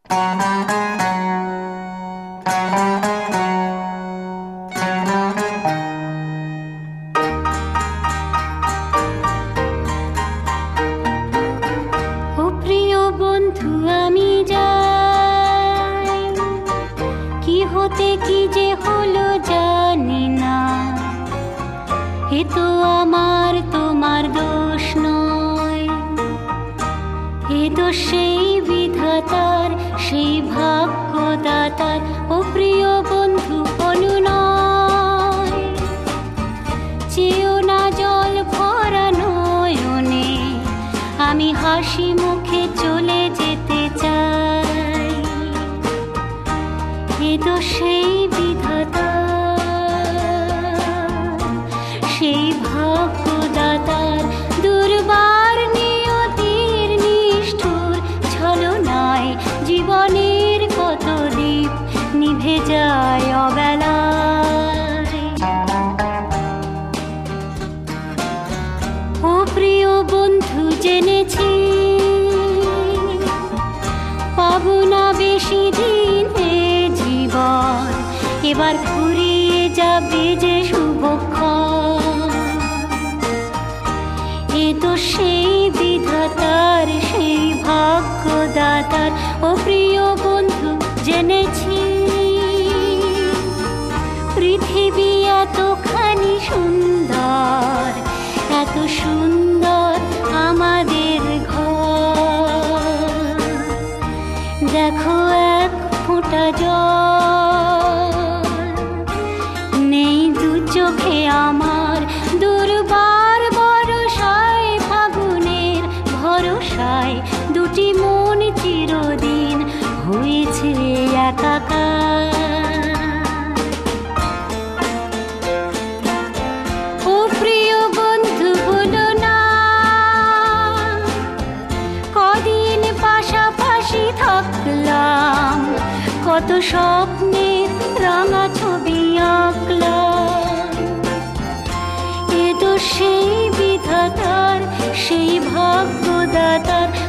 এবার ফুরিয়ে যাবে যে শুভক্ষণ। এ তো সেই বিধাতার, সেই ভাগ্যদাতার। ও প্রিয় বন্ধু, জেনেছি পৃথিবী এতখানি সুন্দর, এত সুন্দর আমাদের ঘর। দেখো এক ফোঁটা জল নেই দু চোখে আমার, দুর্বার বরষায় ফাগুনের ভরসায় দুটি মন চিরদিন হয়েছে একাকার। ও প্রিয় বন্ধু, বলো না কদিন পাশাপাশি থাকলাম, কত স্বপ্নের রাঙা ছবি আঁকলাম। এ তো সেই বিধাতার, সেই ভাগ্যদাতার